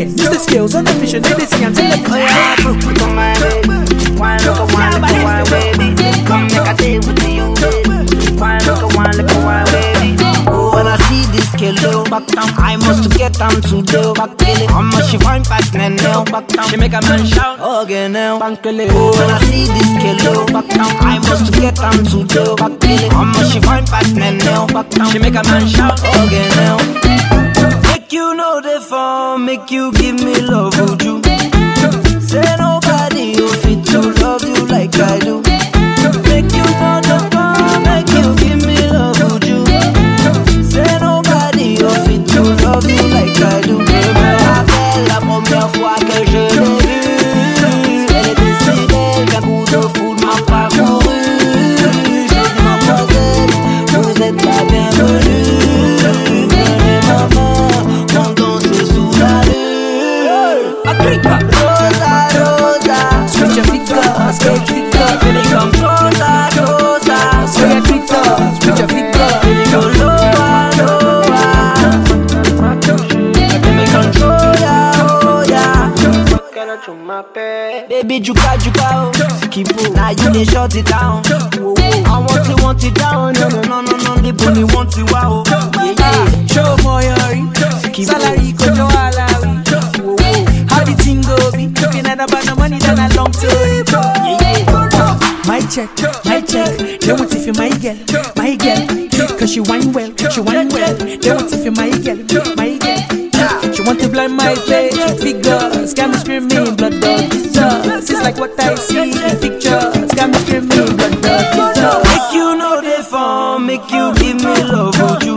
Use the skills on the mission, they see I'm telling you. Oh yeah, come my baby. One look at one, look at one, baby. Come make a day with you, baby. One look at one, look at one, baby. Oh, when I see this kilo back down, I must get them to do back killing. How much she find back now, back down. She make a man shout again now, back killing. Oh, when I see this kilo back down, I must get them to do back killing. How much she find back now, back down. She make a man shout again now. Make you know the form, make you give me love, would you? Say nobody who fit to love you like I do. Make you know the form, make you give me love, would you? Say nobody who fit to love you like I do. Je me rappelle la première fois que je l'ai vue. Elle était si belle qu'un coup de foudre m'a parcouru. J'ai dit mademoiselle, vous êtes la bienvenue. Prenez ma main, on danse sous la lune. Africa. Rosa, Rosa, Switch your figure, skate figure. when it comes closer, closer. Switch your figure, switch your figure. When it goes lower, lower. Let me control ya, oh ya. Baby, juka, juka, oh. Skipo, now you dey shut it down. I want it down. No, no, no, no, no. The bunny want it, wow. Yeah, yeah. Show more yori, salary kojo alawi. How the thing go be? Looking at about the money than a long story. Yeah, yeah. My check, they want if you my girl, cause she whine well, they want if you my girl, she want to blind my face with figures, got me screaming, blood dog, Jesus, it's like what I see in pictures, got me screaming, blood dog, Jesus. Make you know the form, make you give me love, would you?